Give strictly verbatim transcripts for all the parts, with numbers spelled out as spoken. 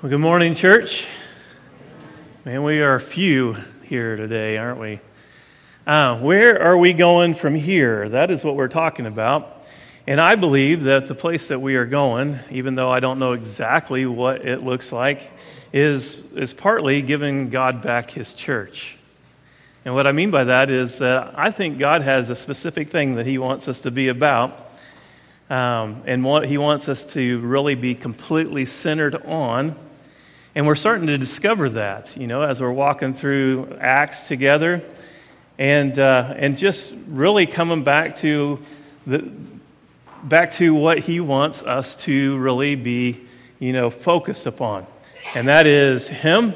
Well, good morning, church. Man, we are few here today, aren't we? Uh, where are we going from here? That is what we're talking about. And I believe that the place that we are going, even though I don't know exactly what it looks like, is, is partly giving God back His church. And what I mean by that is that I think God has a specific thing that He wants us to be about. Um, and what He wants us to really be completely centered on. And we're starting to discover that, you know, as we're walking through Acts together, and uh, and just really coming back to the back to what He wants us to really be, you know, focused upon, and that is Him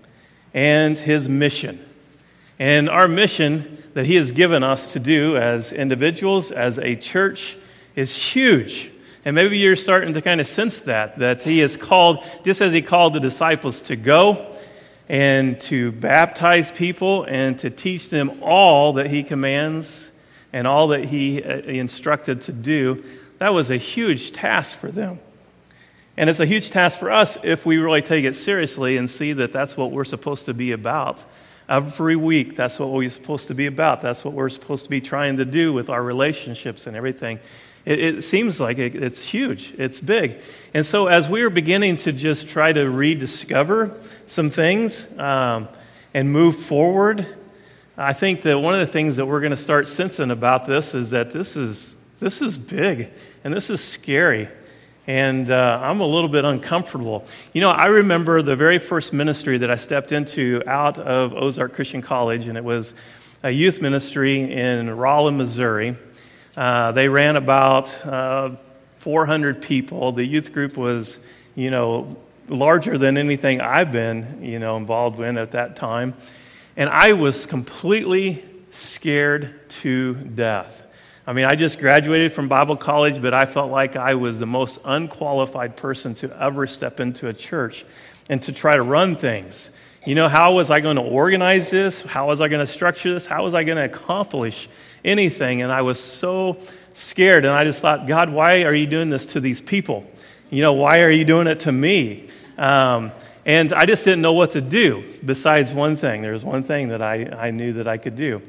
and His mission, and our mission that He has given us to do as individuals, as a church, is huge. And maybe you're starting to kind of sense that, that He has called, just as He called the disciples to go and to baptize people and to teach them all that He commands and all that He instructed to do. That was a huge task for them. And it's a huge task for us if we really take it seriously and see that that's what we're supposed to be about. Every week, that's what we're supposed to be about. That's what we're supposed to be trying to do with our relationships and everything. It, it seems like it, it's huge. It's big. And so as we are beginning to just try to rediscover some things um, and move forward, I think that one of the things that we're going to start sensing about this is that this is this is big and this is scary. And uh, I'm a little bit uncomfortable. You know, I remember the very first ministry that I stepped into out of Ozark Christian College, and it was a youth ministry in Rollin, Missouri. Uh, they ran about uh, four hundred people. The youth group was, you know, larger than anything I've been, you know, involved in at that time. And I was completely scared to death. I mean, I just graduated from Bible college, but I felt like I was the most unqualified person to ever step into a church and to try to run things. You know, how was I going to organize this? How was I going to structure this? How was I going to accomplish anything? And I was so scared, and I just thought, God, why are you doing this to these people? You know, why are you doing it to me? Um, and I just didn't know what to do besides one thing. There was one thing that I, I knew that I could do.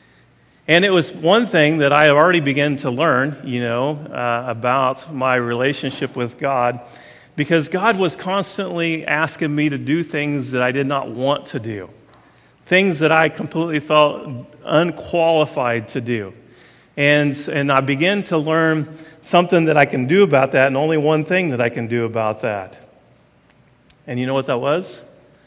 And it was one thing that I had already begun to learn, you know, uh, about my relationship with God, because God was constantly asking me to do things that I did not want to do, things that I completely felt unqualified to do. And, and I began to learn something that I can do about that, and only one thing that I can do about that. And you know what that was?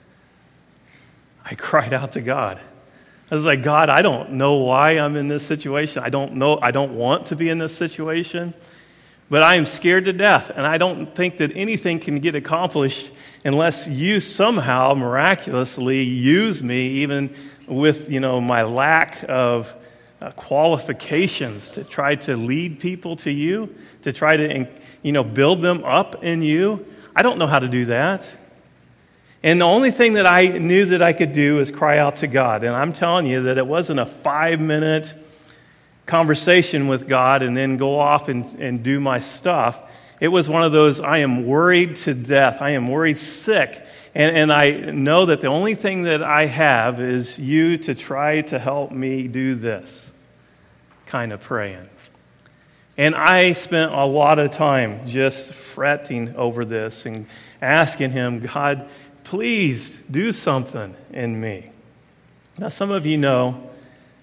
I cried out to God. I was like, God, I don't know why I'm in this situation. I don't know, I don't want to be in this situation, but I am scared to death, and I don't think that anything can get accomplished unless you somehow miraculously use me, even with, you know, my lack of uh, qualifications to try to lead people to you, to try to, you know, build them up in you. I don't know how to do that. And the only thing that I knew that I could do is cry out to God. And I'm telling you that it wasn't a five-minute conversation with God and then go off and, and do my stuff. It was one of those, I am worried to death. I am worried sick. And, and I know that the only thing that I have is you to try to help me do this kind of praying. And I spent a lot of time just fretting over this and asking Him, God, please do something in me. Now, some of you know,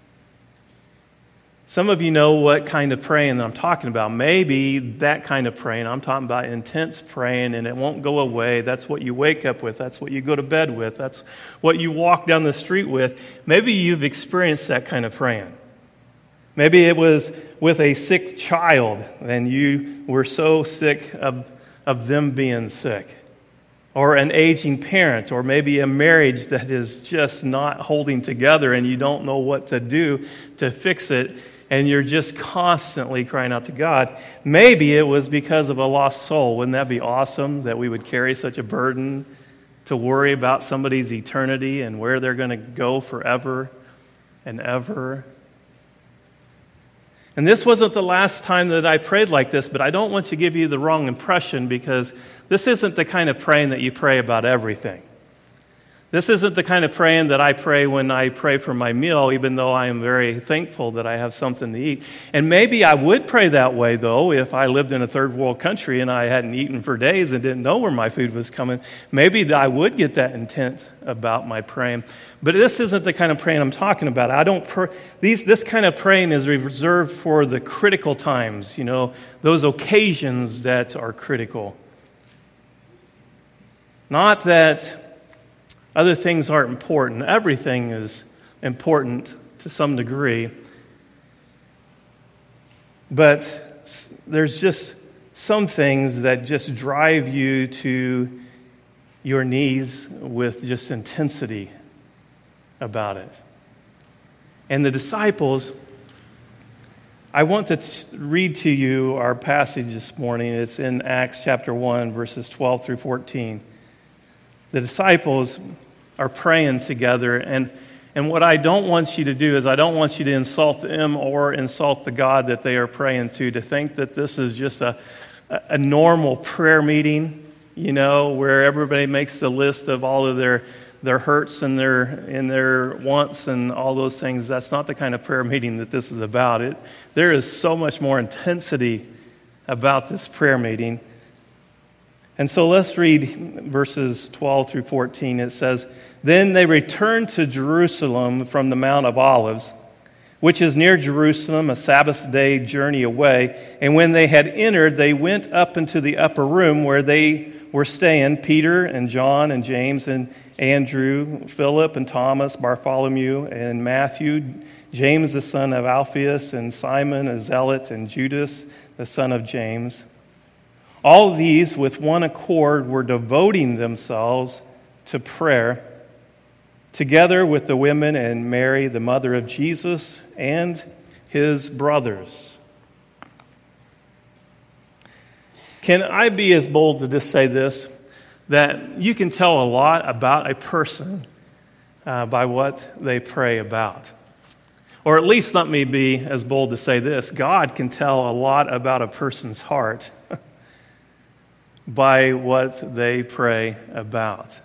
some of you know what kind of praying that I'm talking about. Maybe that kind of praying. I'm talking about intense praying, and it won't go away. That's what you wake up with. That's what you go to bed with. That's what you walk down the street with. Maybe you've experienced that kind of praying. Maybe it was with a sick child, and you were so sick of, of them being sick. Or an aging parent, or maybe a marriage that is just not holding together and you don't know what to do to fix it, and you're just constantly crying out to God. Maybe it was because of a lost soul. Wouldn't that be awesome that we would carry such a burden to worry about somebody's eternity and where they're going to go forever and ever? And this wasn't the last time that I prayed like this, but I don't want to give you the wrong impression, because this isn't the kind of praying that you pray about everything. This isn't the kind of praying that I pray when I pray for my meal, even though I am very thankful that I have something to eat. And maybe I would pray that way, though, if I lived in a third world country and I hadn't eaten for days and didn't know where my food was coming. Maybe I would get that intent about my praying. But this isn't the kind of praying I'm talking about. I don't. Pr- these this kind of praying is reserved for the critical times, you know, those occasions that are critical. Not that other things aren't important. Everything is important to some degree. But there's just some things that just drive you to your knees with just intensity about it. And the disciples, I want to t- read to you our passage this morning. It's in Acts chapter one, verses twelve through fourteen. The disciples are praying together, and and what I don't want you to do is I don't want you to insult them or insult the God that they are praying to, to think that this is just a, a normal prayer meeting, you know, where everybody makes the list of all of their their hurts and their and their wants and all those things. That's not the kind of prayer meeting that this is about. It there is so much more intensity about this prayer meeting. And so let's read verses twelve through fourteen. It says, "Then they returned to Jerusalem from the Mount of Olives, which is near Jerusalem, a Sabbath day journey away. And when they had entered, they went up into the upper room where they were staying, Peter and John and James and Andrew, Philip and Thomas, Bartholomew and Matthew, James the son of Alphaeus, and Simon a zealot, and Judas the son of James. All these, with one accord, were devoting themselves to prayer, together with the women and Mary, the mother of Jesus, and his brothers." Can I be as bold to just say this, that you can tell a lot about a person uh, by what they pray about? Or at least let me be as bold to say this: God can tell a lot about a person's heart by what they pray about.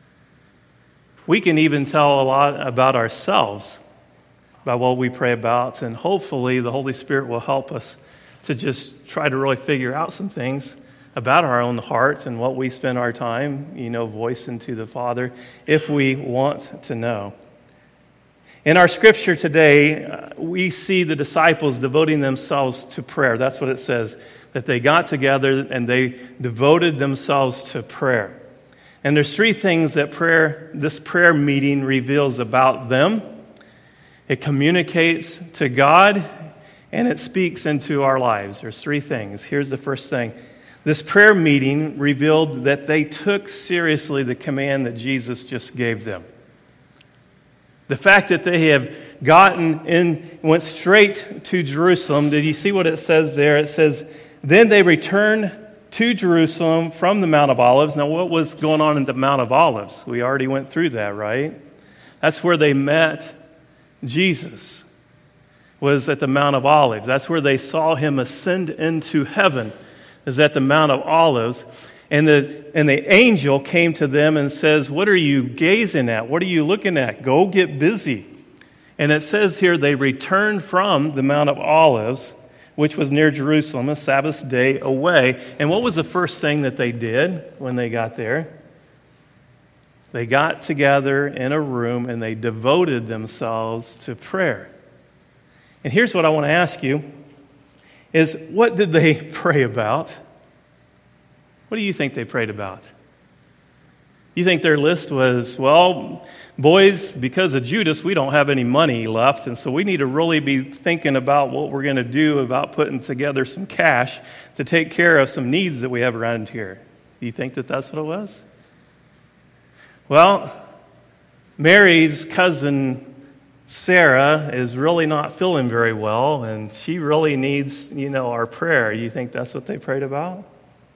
We can even tell a lot about ourselves by what we pray about, and hopefully the Holy Spirit will help us to just try to really figure out some things about our own hearts and what we spend our time, you know, voicing to the Father, if we want to know. In our scripture today, uh, we see the disciples devoting themselves to prayer. That's what it says, that they got together and they devoted themselves to prayer. And there's three things that prayer, this prayer meeting reveals about them. It communicates to God, and it speaks into our lives. There's three things. Here's the first thing. This prayer meeting revealed that they took seriously the command that Jesus just gave them. The fact that they have gotten in, went straight to Jerusalem. Did you see what it says there? It says, "Then they returned to Jerusalem from the Mount of Olives." Now, what was going on in the Mount of Olives? We already went through that, right? That's where they met Jesus, was at the Mount of Olives. That's where they saw him ascend into heaven, is at the Mount of Olives. And the and the angel came to them and says, "What are you gazing at? What are you looking at? Go get busy." And it says here they returned from the Mount of Olives, which was near Jerusalem, a Sabbath day away. And what was the first thing that they did when they got there? They got together in a room and they devoted themselves to prayer. And here's what I want to ask you, is what did they pray about? What do you think they prayed about? You think their list was, well, boys, because of Judas, we don't have any money left, and so we need to really be thinking about what we're going to do about putting together some cash to take care of some needs that we have around here. Do you think that that's what it was? Well, Mary's cousin Sarah is really not feeling very well, and she really needs, you know, our prayer. You think that's what they prayed about?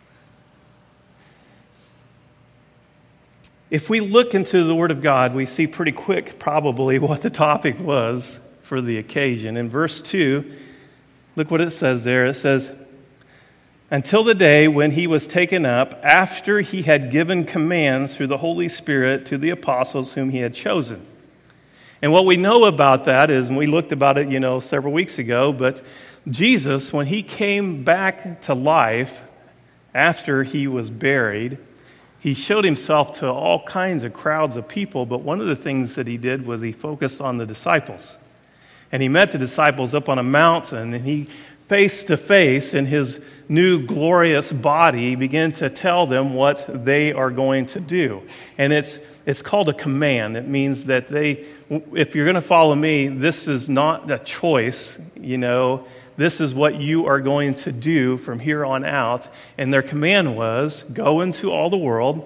If we look into the Word of God, we see pretty quick probably what the topic was for the occasion. In verse two, Look what it says there. It says, until the day when he was taken up, after he had given commands through the Holy Spirit to the apostles whom he had chosen. And what we know about that is, and we looked about it, you know, several weeks ago, but Jesus, when he came back to life after he was buried, he showed himself to all kinds of crowds of people, but one of the things that he did was he focused on the disciples. And he met the disciples up on a mountain, and he face to face in his new glorious body began to tell them what they are going to do. And it's it's called a command. It means that they, if you're going to follow me, this is not a choice, you know. This is what you are going to do from here on out. And their command was, go into all the world,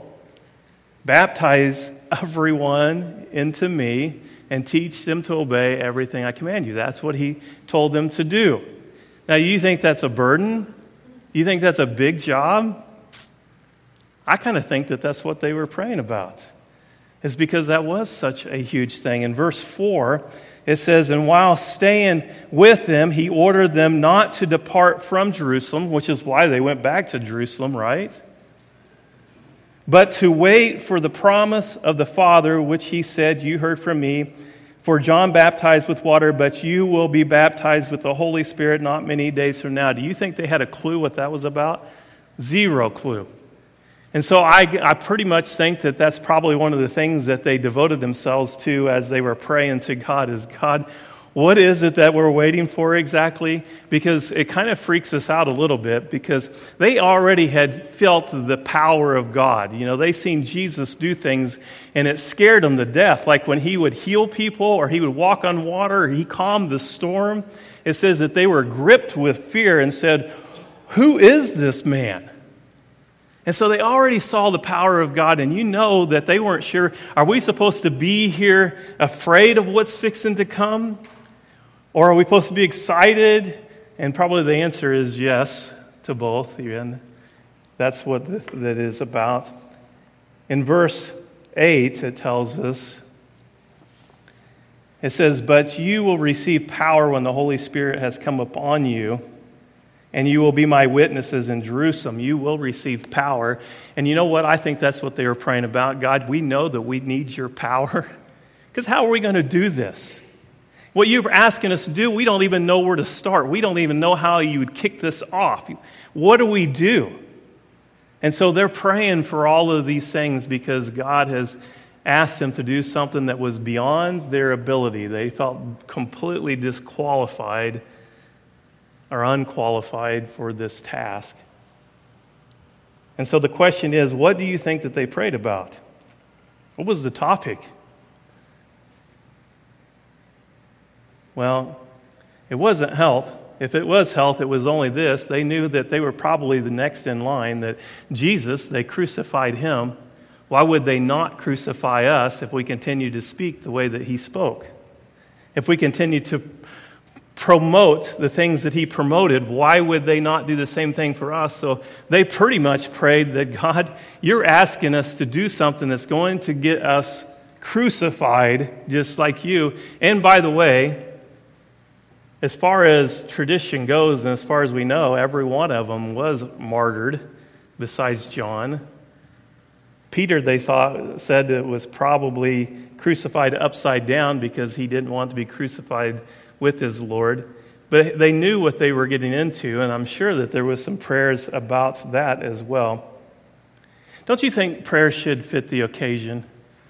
baptize everyone into me, and teach them to obey everything I command you. That's what he told them to do. Now, you think that's a burden? You think that's a big job? I kind of think that that's what they were praying about. It's because that was such a huge thing. In verse four, it says, and while staying with them, he ordered them not to depart from Jerusalem, which is why they went back to Jerusalem, right? But to wait for the promise of the Father, which he said, you heard from me. For John baptized with water, but you will be baptized with the Holy Spirit not many days from now. Do you think they had a clue what that was about? Zero clue. And so I, I pretty much think that that's probably one of the things that they devoted themselves to as they were praying to God is, God, what is it that we're waiting for exactly? Because it kind of freaks us out a little bit because they already had felt the power of God. You know, they seen Jesus do things and it scared them to death. Like when he would heal people or he would walk on water or he calmed the storm. It says that they were gripped with fear and said, who is this man? And so they already saw the power of God, and you know that they weren't sure, are we supposed to be here afraid of what's fixing to come? Or are we supposed to be excited? And probably the answer is yes to both. And that's what that is about. In verse eight, it tells us, it says, but you will receive power when the Holy Spirit has come upon you, and you will be my witnesses in Jerusalem. You will receive power. And you know what? I think that's what they were praying about. God, we know that we need your power. Because how are we going to do this? What you're asking us to do, we don't even know where to start. We don't even know how you would kick this off. What do we do? And so they're praying for all of these things because God has asked them to do something that was beyond their ability. They felt completely disqualified are unqualified for this task. And so the question is, what do you think that they prayed about? What was the topic? Well, it wasn't health. If it was health, it was only this. They knew that they were probably the next in line, that Jesus, they crucified him. Why would they not crucify us if we continue to speak the way that he spoke? If we continue to promote the things that he promoted, why would they not do the same thing for us? So they pretty much prayed that, God, you're asking us to do something that's going to get us crucified just like you. And by the way, as far as tradition goes, and as far as we know, every one of them was martyred besides John. Peter, they thought, said it was probably crucified upside down because he didn't want to be crucified with his Lord. But they knew what they were getting into, and I'm sure that there was some prayers about that as well. Don't you think prayers should fit the occasion?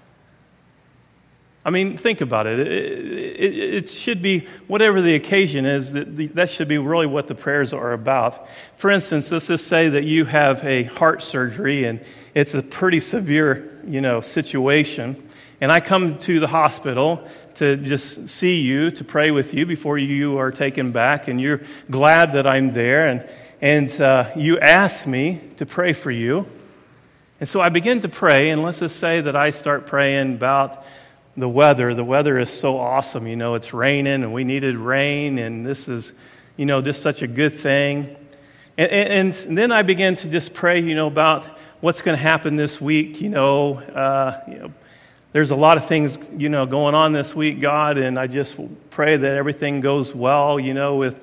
I mean, think about it. It, it, it should be, whatever the occasion is, that, that should be really what the prayers are about. For instance, let's just say that you have a heart surgery, and it's a pretty severe, you know, situation. And I come to the hospital to just see you, to pray with you before you are taken back, and you're glad that I'm there, and and uh, you ask me to pray for you. And so I begin to pray, and let's just say that I start praying about the weather. The weather is so awesome, you know, it's raining, and we needed rain, and this is, you know, just such a good thing. And, and, and then I begin to just pray, you know, about what's going to happen this week, you know, uh, you know, there's a lot of things, you know, going on this week, God, and I just pray that everything goes well, you know, with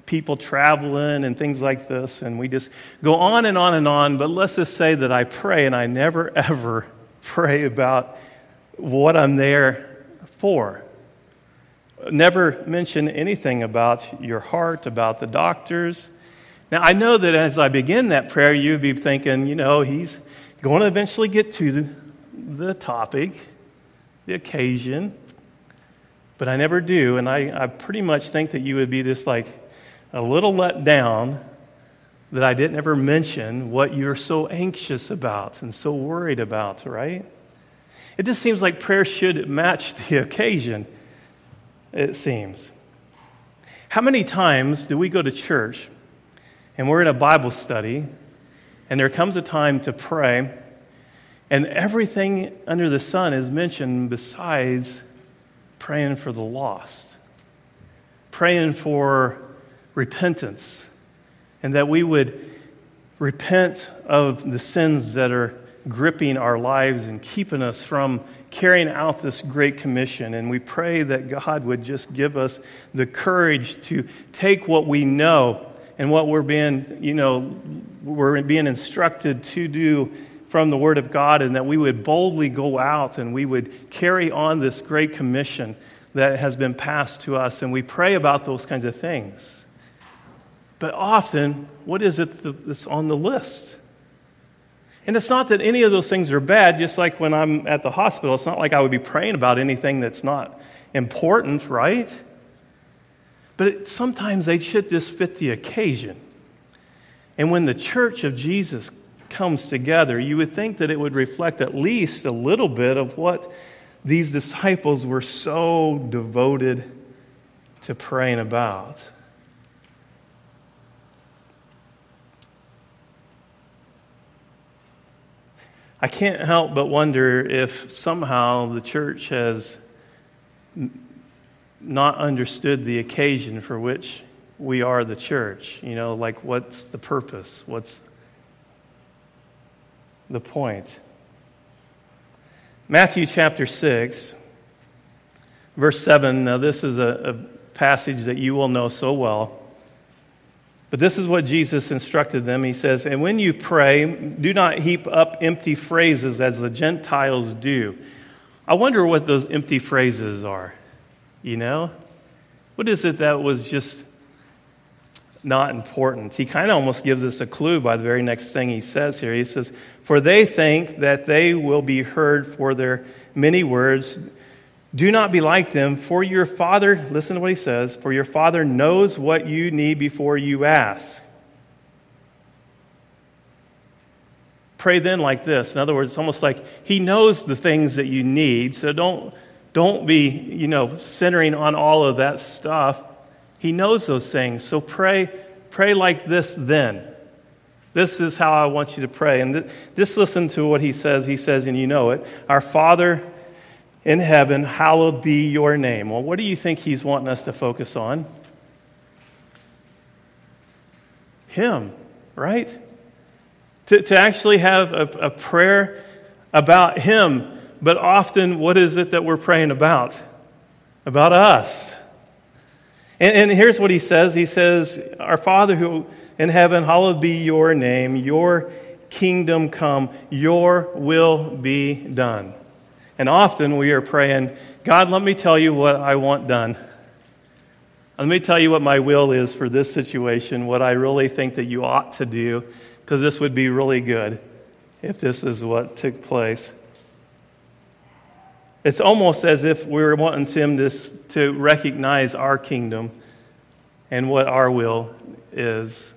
people traveling and things like this, and we just go on and on and on. But let's just say that I pray, and I never, ever pray about what I'm there for. Never mention anything about your heart, about the doctors. Now, I know that as I begin that prayer, you'd be thinking, you know, he's going to eventually get to the, the topic, the occasion, but I never do. And I, I pretty much think that you would be just like a little let down that I didn't ever mention what you're so anxious about and so worried about, right? It just seems like prayer should match the occasion, it seems. How many times do we go to church and we're in a Bible study and there comes a time to pray and everything under the sun is mentioned besides praying for the lost, praying for repentance, and that we would repent of the sins that are gripping our lives and keeping us from carrying out this great commission. And we pray that God would just give us the courage to take what we know and what we're being, you know, we're being instructed to do from the Word of God, and that we would boldly go out and we would carry on this great commission that has been passed to us. And we pray about those kinds of things. But often, what is it that's on the list? And it's not that any of those things are bad, just like when I'm at the hospital. It's not like I would be praying about anything that's not important, right? But it, sometimes they should just fit the occasion. And when the church of Jesus comes together, you would think that it would reflect at least a little bit of what these disciples were so devoted to praying about. I can't help but wonder if somehow the church has not understood the occasion for which we are the church. You know, like what's the purpose? What's the point? Matthew chapter six, verse seven. Now this is a, a passage that you will know so well. But this is what Jesus instructed them. He says, "And when you pray, do not heap up empty phrases as the Gentiles do." I wonder what those empty phrases are. You know? What is it that was just not important? He kind of almost gives us a clue by the very next thing he says here. He says, "For they think that they will be heard for their many words. Do not be like them, for your Father," listen to what he says, "for your Father knows what you need before you ask." Pray then like this. In other words, it's almost like he knows the things that you need, so don't, don't be, you know, centering on all of that stuff. He knows those things, so pray, pray like this then. This is how I want you to pray. And th- just listen to what he says. He says, and you know it, "Our Father in heaven, hallowed be your name." Well, what do you think he's wanting us to focus on? Him, right? To, to actually have a, a prayer about him. But often, what is it that we're praying about? About us. And, and here's what he says. He says, "Our Father who in heaven, hallowed be your name. Your kingdom come. Your will be done." And often we are praying, "God, let me tell you what I want done. Let me tell you what my will is for this situation, what I really think that you ought to do, because this would be really good if this is what took place." It's almost as if we're wanting him to, to recognize our kingdom and what our will is.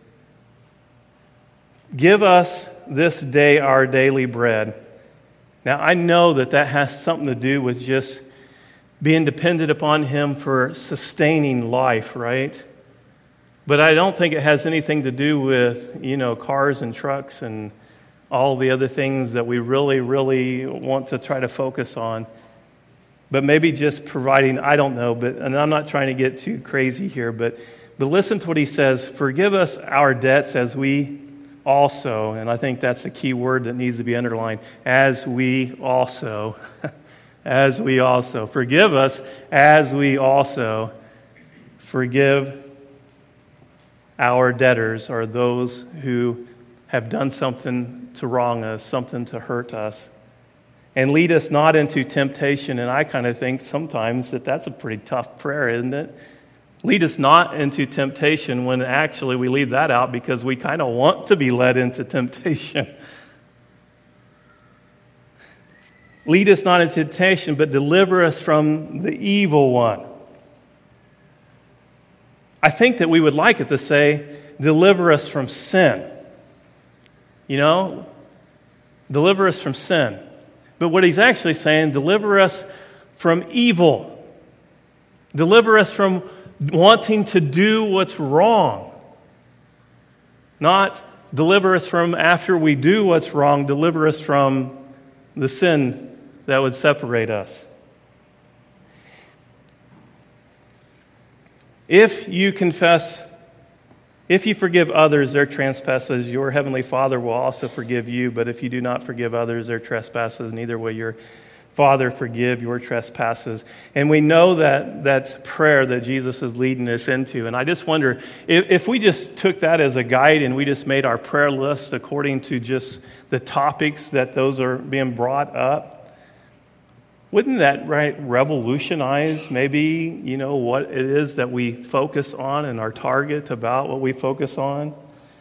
"Give us this day our daily bread." Now, I know that that has something to do with just being dependent upon him for sustaining life, right? But I don't think it has anything to do with, you know, cars and trucks and all the other things that we really, really want to try to focus on. But maybe just providing, I don't know, but and I'm not trying to get too crazy here, but, but listen to what he says. "Forgive us our debts as we also," and I think that's a key word that needs to be underlined, "as we also," as we also. Forgive us as we also forgive our debtors are those who have done something to wrong us, something to hurt us. And lead us not into temptation. And I kind of think sometimes that that's a pretty tough prayer, isn't it? Lead us not into temptation, when actually we leave that out because we kind of want to be led into temptation. Lead us not into temptation, but deliver us from the evil one. I think that we would like it to say, deliver us from sin. You know, deliver us from sin. But what he's actually saying, deliver us from evil. Deliver us from wanting to do what's wrong. Not deliver us from after we do what's wrong, deliver us from the sin that would separate us. If you confess, if you forgive others their trespasses, your heavenly Father will also forgive you. But if you do not forgive others their trespasses, neither will your Father forgive your trespasses. And we know that that's prayer that Jesus is leading us into. And I just wonder, if, if we just took that as a guide and we just made our prayer list according to just the topics that those are being brought up, wouldn't that right revolutionize maybe, you know, what it is that we focus on and our target about what we focus on?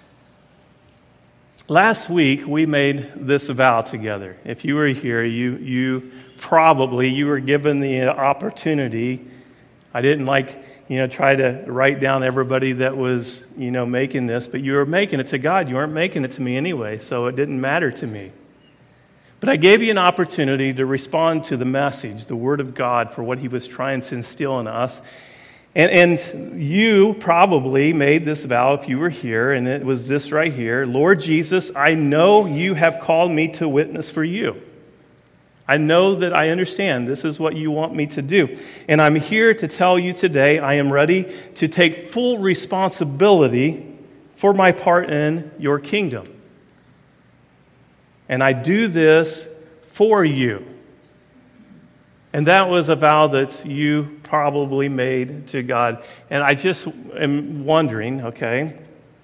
Last week, we made this vow together. If you were here, you you probably, you were given the opportunity. I didn't like, you know, try to write down everybody that was, you know, making this, but you were making it to God. You weren't making it to me anyway, so it didn't matter to me. But I gave you an opportunity to respond to the message, the Word of God, for what He was trying to instill in us. And, and you probably made this vow if you were here, and it was this right here. Lord Jesus, I know you have called me to witness for you. I know that I understand this is what you want me to do. And I'm here to tell you today I am ready to take full responsibility for my part in your kingdom. And I do this for you. And that was a vow that you probably made to God. And I just am wondering, okay,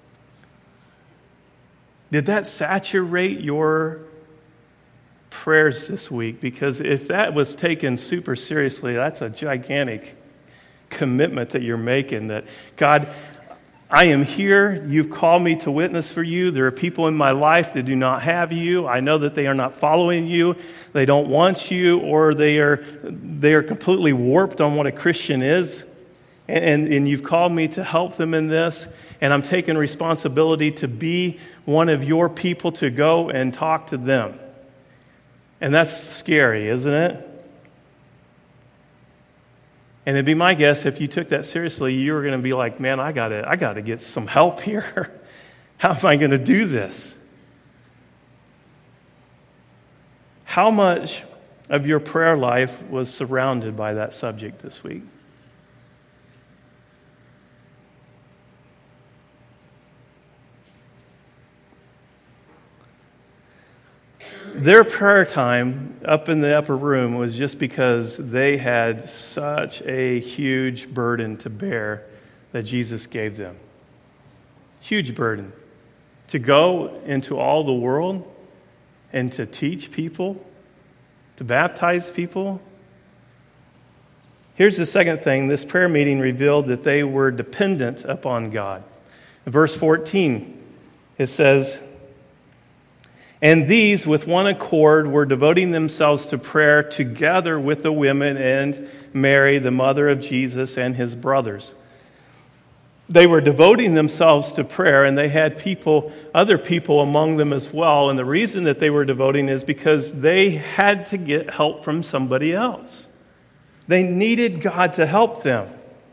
did that saturate your prayers this week? Because if that was taken super seriously, that's a gigantic commitment that you're making, that God, I am here. You've called me to witness for you. There are people in my life that do not have you. I know that they are not following you. They don't want you, or they are they are completely warped on what a Christian is. And, and, and you've called me to help them in this. And I'm taking responsibility to be one of your people to go and talk to them. And that's scary, isn't it? And it'd be my guess, if you took that seriously, you were going to be like, man, I got to I got to get some help here. How am I going to do this? How much of your prayer life was surrounded by that subject this week? Their prayer time up in the upper room was just because they had such a huge burden to bear that Jesus gave them. Huge burden. To go into all the world and to teach people, to baptize people. Here's the second thing. This prayer meeting revealed that they were dependent upon God. In verse fourteen, it says, and these, with one accord, were devoting themselves to prayer together with the women and Mary, the mother of Jesus, and his brothers. They were devoting themselves to prayer, and they had people, other people among them as well. And the reason that they were devoting is because they had to get help from somebody else. They needed God to help them.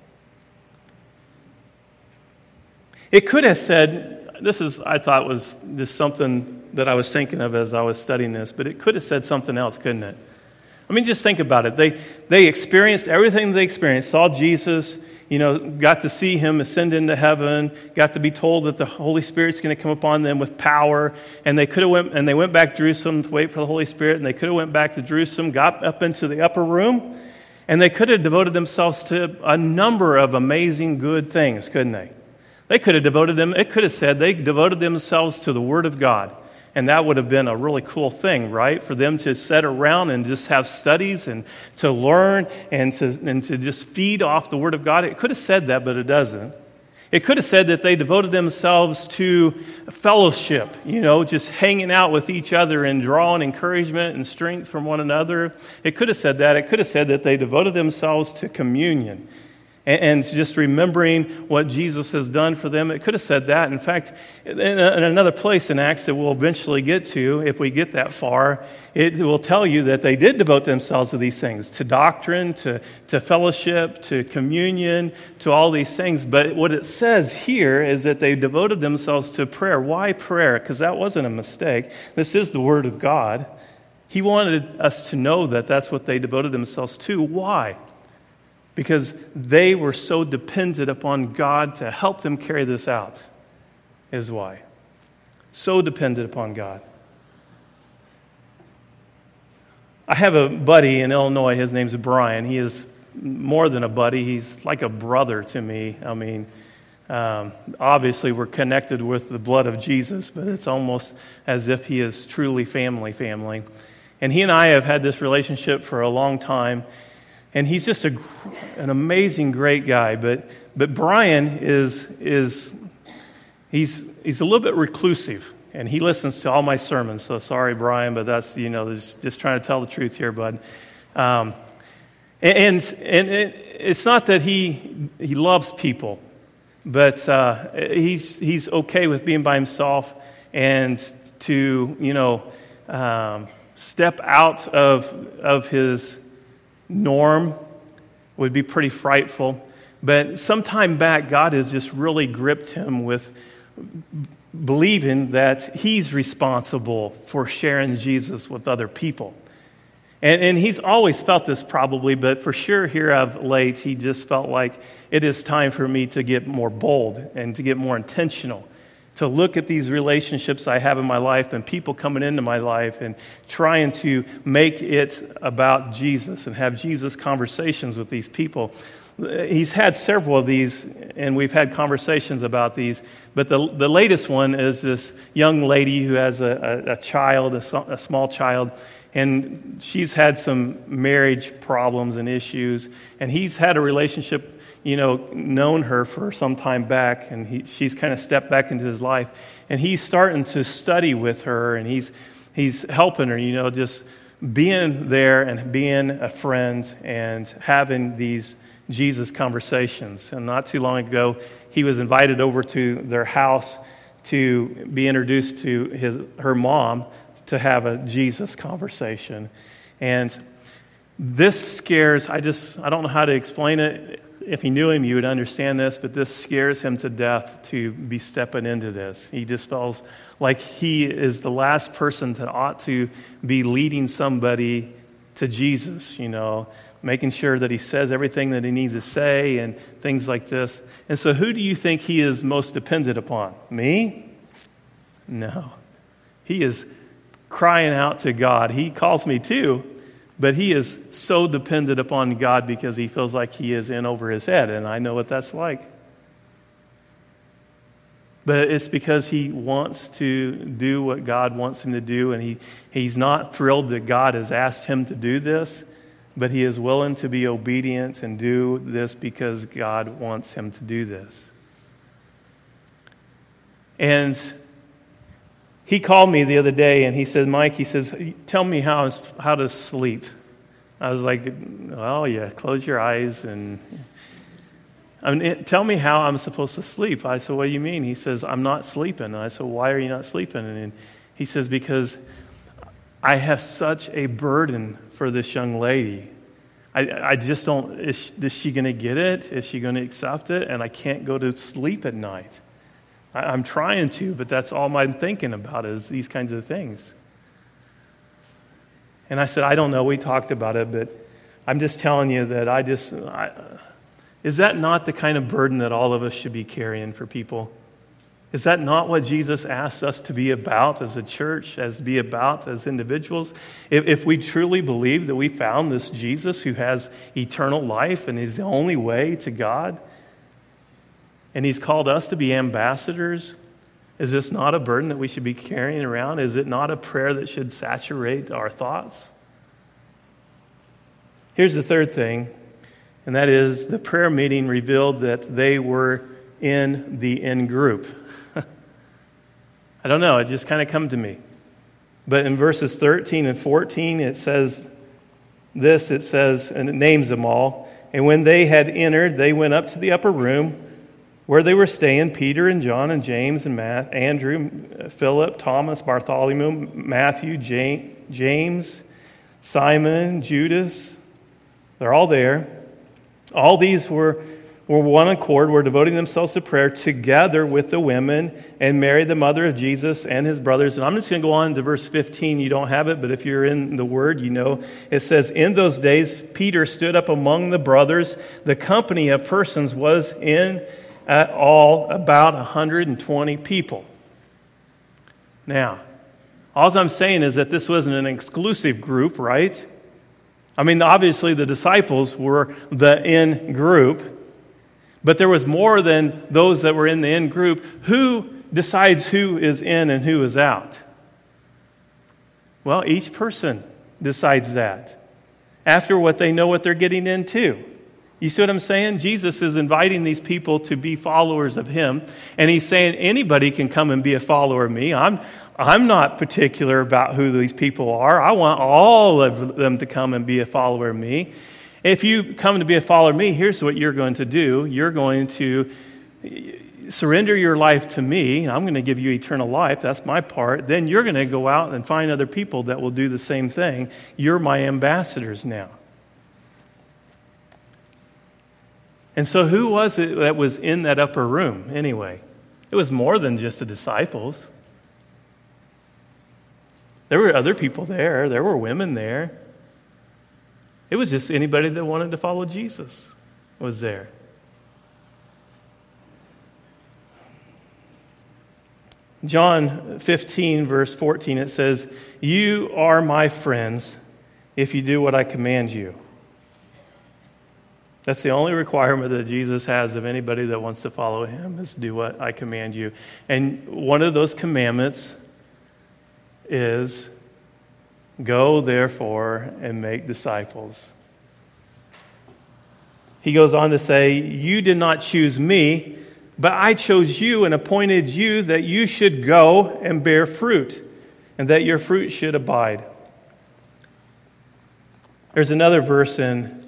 It could have said, this is, I thought was just something that I was thinking of as I was studying this, but it could have said something else, couldn't it? I mean, just think about it. They they experienced everything they experienced, saw Jesus, you know, got to see him ascend into heaven, got to be told that the Holy Spirit's going to come upon them with power, and they could have went and they went back to Jerusalem to wait for the Holy Spirit, and they could have went back to Jerusalem, got up into the upper room, and they could have devoted themselves to a number of amazing good things, couldn't they? They could have devoted them, it could have said they devoted themselves to the Word of God. And that would have been a really cool thing, right? For them to sit around and just have studies and to learn and to, and to just feed off the Word of God. It could have said that, but it doesn't. It could have said that they devoted themselves to fellowship, you know, just hanging out with each other and drawing encouragement and strength from one another. It could have said that. It could have said that they devoted themselves to communion and just remembering what Jesus has done for them. It could have said that. In fact, in another place in Acts that we'll eventually get to, if we get that far, it will tell you that they did devote themselves to these things, to doctrine, to, to fellowship, to communion, to all these things. But what it says here is that they devoted themselves to prayer. Why prayer? Because that wasn't a mistake. This is the Word of God. He wanted us to know that that's what they devoted themselves to. Why? Because they were so dependent upon God to help them carry this out, is why. So dependent upon God. I have a buddy in Illinois. His name's Brian. He is more than a buddy. He's like a brother to me. I mean, um, obviously we're connected with the blood of Jesus, but it's almost as if he is truly family, family. And he and I have had this relationship for a long time. And he's just a, an amazing, great guy. But but Brian is is he's he's a little bit reclusive, and he listens to all my sermons. So sorry, Brian, but that's you know just, just trying to tell the truth here, bud. Um, and and it, it's not that he he loves people, but uh, he's he's okay with being by himself and to you know um, step out of of his norm would be pretty frightful. But some time back, God has just really gripped him with believing that he's responsible for sharing Jesus with other people. And, and he's always felt this probably, but for sure here of late, he just felt like it is time for me to get more bold and to get more intentional, to look at these relationships I have in my life and people coming into my life and trying to make it about Jesus and have Jesus conversations with these people. He's had several of these, and we've had conversations about these, but the the latest one is this young lady who has a, a, a child, a, a small child, and she's had some marriage problems and issues, and he's had a relationship, you know, known her for some time back, and he, she's kind of stepped back into his life, and he's starting to study with her, and he's he's helping her, you know, just being there and being a friend and having these Jesus conversations. And not too long ago, he was invited over to their house to be introduced to his her mom to have a Jesus conversation. And this scares, I just, I don't know how to explain it. If you knew him, you would understand this, but this scares him to death to be stepping into this. He just feels like he is the last person that ought to be leading somebody to Jesus, you know, making sure that he says everything that he needs to say and things like this. And so who do you think he is most dependent upon? Me? No. He is crying out to God. He calls me too, but he is so dependent upon God because he feels like he is in over his head, and I know what that's like. But it's because he wants to do what God wants him to do, and he, he's not thrilled that God has asked him to do this, but he is willing to be obedient and do this because God wants him to do this. And he called me the other day and he said, Mike, he says, tell me how, how to sleep. I was like, well, yeah, close your eyes and I mean, tell me how I'm supposed to sleep. I said, what do you mean? He says, I'm not sleeping. And I said, why are you not sleeping? And he says, because I have such a burden for this young lady. I, I just don't, is, is she going to get it? Is she going to accept it? And I can't go to sleep at night. I, I'm trying to, but that's all I'm thinking about is these kinds of things. And I said, I don't know. We talked about it, but I'm just telling you that I just, I, is that not the kind of burden that all of us should be carrying for people? Is that not what Jesus asks us to be about as a church, as to be about as individuals? If, if we truly believe that we found this Jesus who has eternal life and is the only way to God, and he's called us to be ambassadors. Is this not a burden that we should be carrying around? Is it not a prayer that should saturate our thoughts? Here's the third thing, and that is the prayer meeting revealed that they were in the in-group. I don't know, it just kind of come to me. But in verses thirteen and fourteen, it says this, it says, and it names them all. And when they had entered, they went up to the upper room where they were staying, Peter and John and James and Matt, Andrew, Philip, Thomas, Bartholomew, Matthew, James, Simon, Judas. They're all there. All these were, were one accord, were devoting themselves to prayer together with the women and Mary, the mother of Jesus, and his brothers. And I'm just going to go on to verse fifteen. You don't have it, but if you're in the Word, you know. It says, in those days, Peter stood up among the brothers. The company of persons was in at all about one hundred twenty people. Now, all I'm saying is that this wasn't an exclusive group, right? I mean, obviously the disciples were the in group, but there was more than those that were in the in group. Who decides who is in and who is out? Well, each person decides that after what they know what they're getting into. You see what I'm saying? Jesus is inviting these people to be followers of him, and he's saying anybody can come and be a follower of me. I'm I'm not particular about who these people are. I want all of them to come and be a follower of me. If you come to be a follower of me, here's what you're going to do. You're going to surrender your life to me. I'm going to give you eternal life. That's my part. Then you're going to go out and find other people that will do the same thing. You're my ambassadors now. And so who was it that was in that upper room anyway? It was more than just the disciples. There were other people there. There were women there. It was just anybody that wanted to follow Jesus was there. John fifteen, verse fourteen, it says, you are my friends if you do what I command you. That's the only requirement that Jesus has of anybody that wants to follow him is do what I command you. And one of those commandments is go, therefore, and make disciples. He goes on to say, you did not choose me, but I chose you and appointed you that you should go and bear fruit, and that your fruit should abide. There's another verse in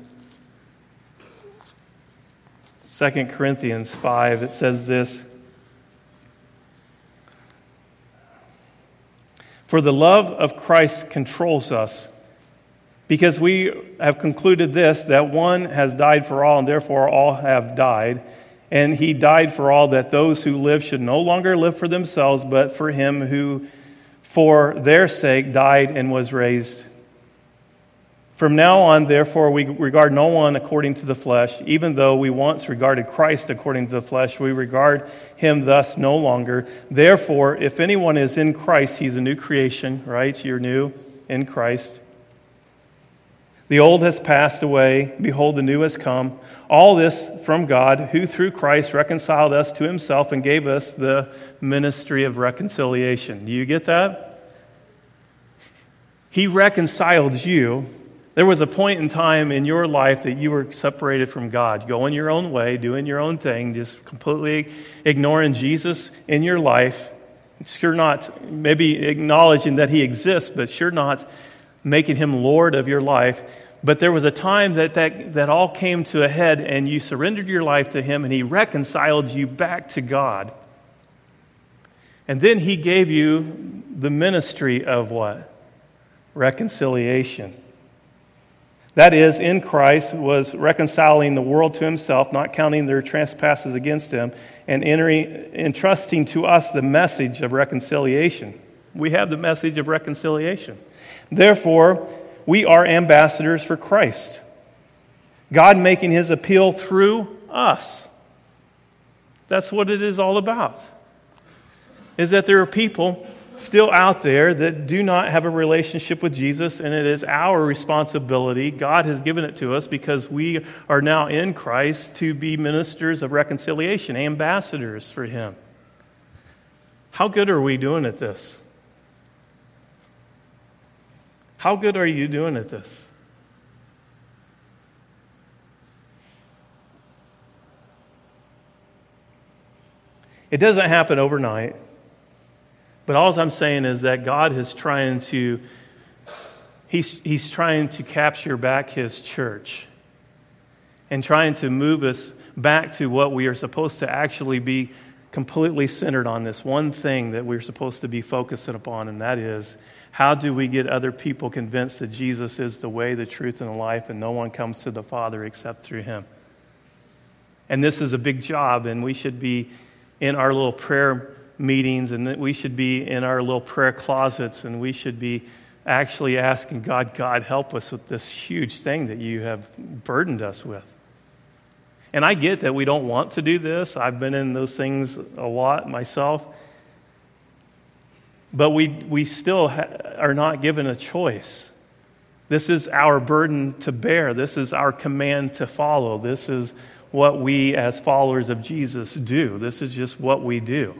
Second Corinthians five. It says this, for the love of Christ controls us, because we have concluded this, that one has died for all, and therefore all have died. And he died for all, that those who live should no longer live for themselves, but for him who for their sake died and was raised. From now on, therefore, we regard no one according to the flesh. Even though we once regarded Christ according to the flesh, we regard him thus no longer. Therefore, if anyone is in Christ, he's a new creation, right? You're new in Christ. The old has passed away. Behold, the new has come. All this from God, who through Christ reconciled us to himself and gave us the ministry of reconciliation. Do you get that? He reconciled you. There was a point in time in your life that you were separated from God, going your own way, doing your own thing, just completely ignoring Jesus in your life. Sure not, maybe acknowledging that he exists, but sure not making him Lord of your life. But there was a time that, that that all came to a head, and you surrendered your life to him, and he reconciled you back to God. And then he gave you the ministry of what? Reconciliation. That is, in Christ, was reconciling the world to himself, not counting their trespasses against him, and entering, entrusting to us the message of reconciliation. We have the message of reconciliation. Therefore, we are ambassadors for Christ, God making his appeal through us. That's what it is all about. Is that there are people still out there that do not have a relationship with Jesus, and it is our responsibility. God has given it to us because we are now in Christ to be ministers of reconciliation, ambassadors for Him. How good are we doing at this? How good are you doing at this? It doesn't happen overnight. But all I'm saying is that God is trying to, he's, he's trying to capture back His church and trying to move us back to what we are supposed to actually be completely centered on, this one thing that we're supposed to be focusing upon, and that is, how do we get other people convinced that Jesus is the way, the truth, and the life, and no one comes to the Father except through Him? And this is a big job, and we should be in our little prayer meetings, and that we should be in our little prayer closets, and we should be actually asking God, God, help us with this huge thing that you have burdened us with. And I get that we don't want to do this. I've been in those things a lot myself. But we we still ha- are not given a choice. This is our burden to bear. This is our command to follow. This is what we as followers of Jesus do. This is just what we do.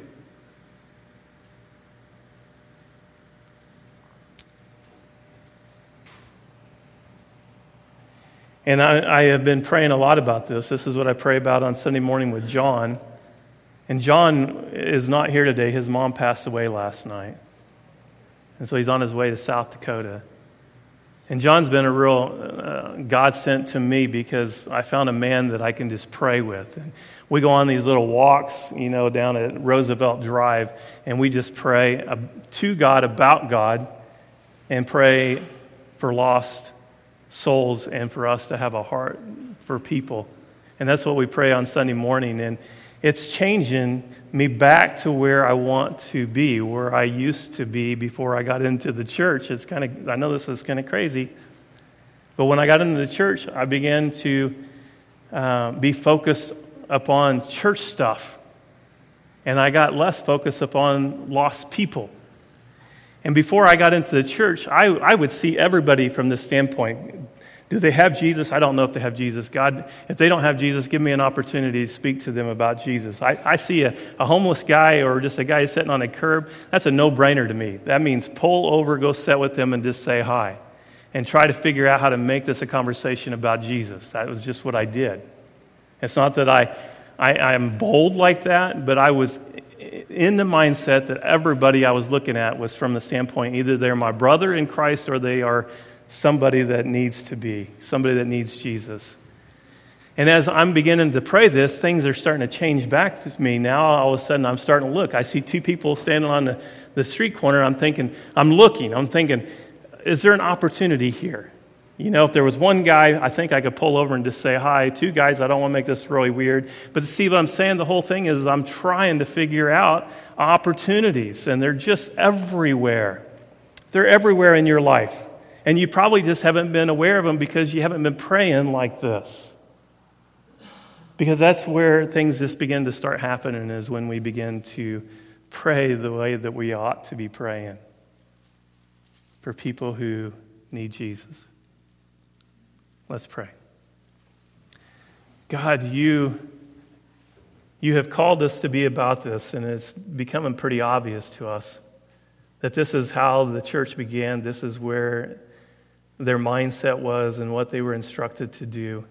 And I, I have been praying a lot about this. This is what I pray about on Sunday morning with John. And John is not here today. His mom passed away last night. And so he's on his way to South Dakota. And John's been a real uh, godsend to me because I found a man that I can just pray with. And we go on these little walks, you know, down at Roosevelt Drive, and we just pray uh, to God about God and pray for lost souls and for us to have a heart for people. And that's what we pray on Sunday morning. And it's changing me back to where I want to be, where I used to be before I got into the church. It's kind of, I know this is kind of crazy, but when I got into the church, I began to uh, be focused upon church stuff. And I got less focused upon lost people. And before I got into the church, I, I would see everybody from this standpoint. Do they have Jesus? I don't know if they have Jesus. God, if they don't have Jesus, give me an opportunity to speak to them about Jesus. I, I see a, a homeless guy or just a guy sitting on a curb. That's a no-brainer to me. That means pull over, go sit with them, and just say hi. And try to figure out how to make this a conversation about Jesus. That was just what I did. It's not that I, I, I'm bold like that, but I was in the mindset that everybody I was looking at was from the standpoint, either they're my brother in Christ or they are somebody that needs to be, somebody that needs Jesus. And as I'm beginning to pray this, things are starting to change back to me. Now, all of a sudden, I'm starting to look. I see two people standing on the, the street corner. I'm thinking, I'm looking. I'm thinking, is there an opportunity here? You know, if there was one guy, I think I could pull over and just say hi. Two guys, I don't want to make this really weird. But to see what I'm saying, the whole thing is I'm trying to figure out opportunities. And they're just everywhere. They're everywhere in your life. And you probably just haven't been aware of them because you haven't been praying like this. Because that's where things just begin to start happening, is when we begin to pray the way that we ought to be praying for people who need Jesus. Let's pray. God, you, you have called us to be about this, and it's becoming pretty obvious to us that this is how the church began. This is where their mindset was and what they were instructed to do.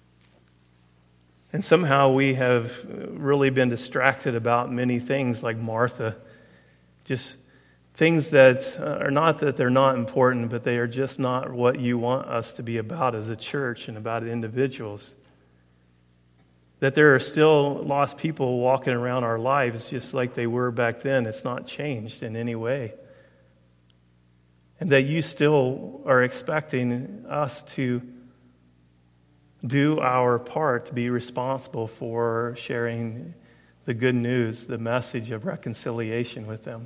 And somehow we have really been distracted about many things like Martha. Just things that are not that they're not important, but they are just not what you want us to be about as a church and about individuals. That there are still lost people walking around our lives just like they were back then. It's not changed in any way. And that you still are expecting us to do our part to be responsible for sharing the good news, the message of reconciliation with them.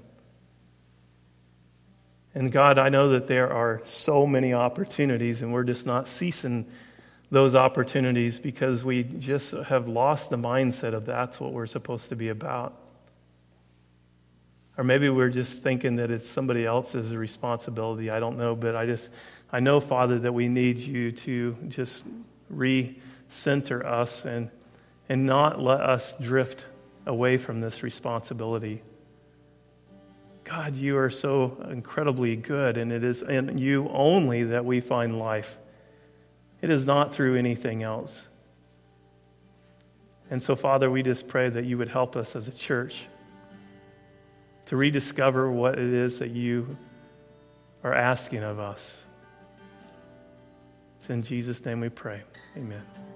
And God, I know that there are so many opportunities, and we're just not ceasing those opportunities because we just have lost the mindset of that's what we're supposed to be about. Or maybe we're just thinking that it's somebody else's responsibility. I don't know, but I just, I know, Father, that we need you to just re-center us and, and not let us drift away from this responsibility. God, you are so incredibly good, and it is in you only that we find life. It is not through anything else. And so, Father, we just pray that you would help us as a church to rediscover what it is that you are asking of us. It's in Jesus' name we pray. Amen.